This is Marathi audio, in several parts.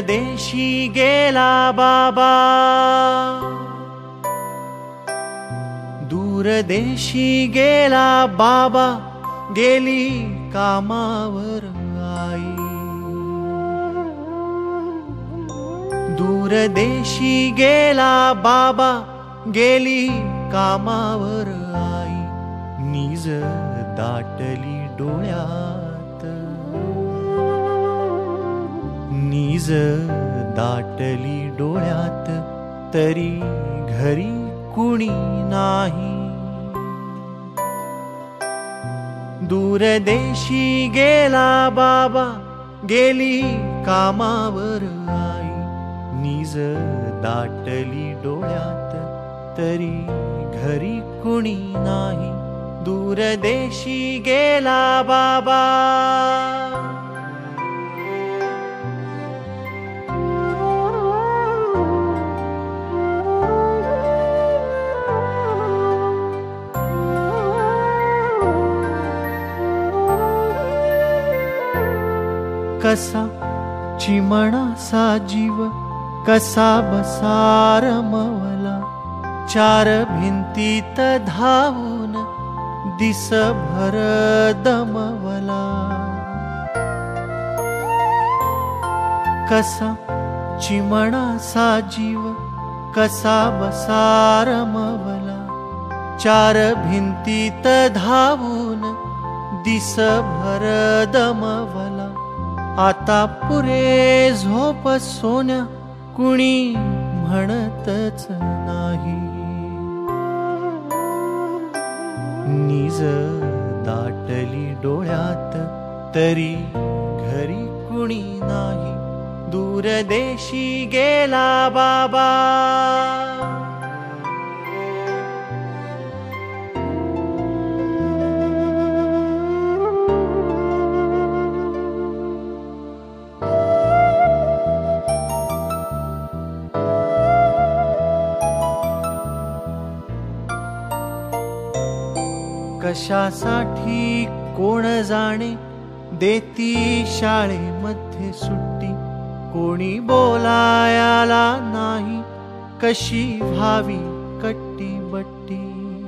दूरदेशी गेला बाबा, दूरदेशी गेला बाबा, गेली कामावर आई. दूरदेशी गेला बाबा, गेली कामावर आई. नीज दाटली डोळ्यात, नीज दाटली डोळ्यात, तरी घरी कुणी नाही. दूरदेशी गेला बाबा, गेली कामावर आई. नीज दाटली डोळ्यात, तरी घरी कुणी नाही. दूरदेशी गेला बाबा. कसा चिमणासा जीव, कसा बसा रमवला, चार भिंतीत धावून दिसभर दमवला. कसा चिमणासा जीव, कसा बसा रमवला, चार भिंतीत धावून दिसभर दमवला. आता पुरे झोप सोन्या, कुणी म्हणतच नाही. नीज दाटली डोळ्यात, तरी घरी कुणी नाही. दूरदेशी गेला बाबा. कशासाठी कोण जाणे, देती शाळेमध्ये सुट्टी. कोणी बोलायला नाही, कशी व्हावी कट्टी बट्टी.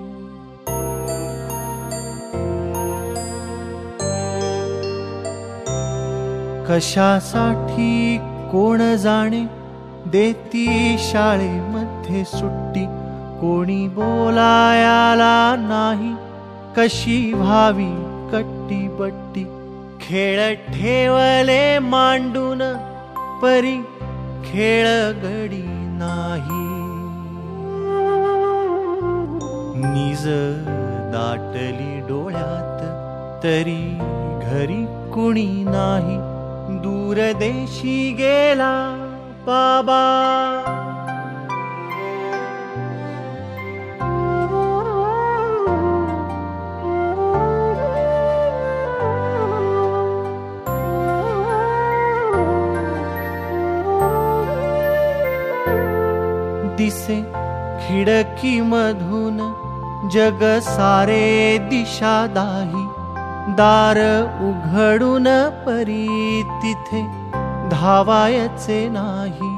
कशासाठी कोण जाणे, देती शाळेमध्ये सुट्टी. कोणी बोलायला नाही, कशी व्हावी कट्टी बट्टी. खेळ ठेवले मांडून, परी खेळ गडी नाही. नीज दाटली डोळ्यात, तरी घरी कुणी नाही. दूरदेशी गेला बाबा. दिसे खिडकी मधून जग सारे दिशा दाही. दार उघडून परी तिथे धावायचे नाही.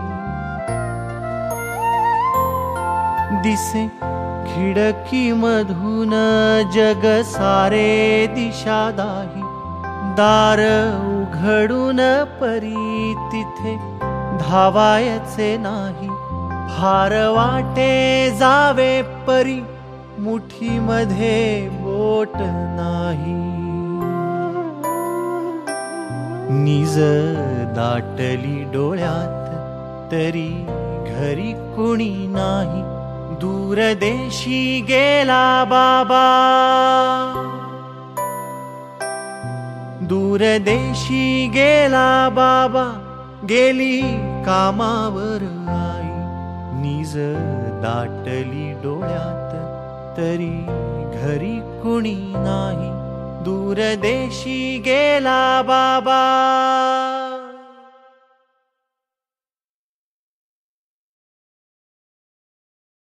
दिसे खिडकी मधून जग सारे दिशा दाही. दार उघडून परी तिथे धावायचे नाही. फार वाटे जावे परी, मुठीमध्ये बोट नाही. नीज दाटली डोळ्यात, तरी घरी कुणी नाही. दूरदेशी गेला बाबा. दूरदेशी गेला बाबा, गेली कामावर आई. नीज दाटली डोळ्यात, तरी घरी कुणी नाही. दूरदेशी गेला बाबा.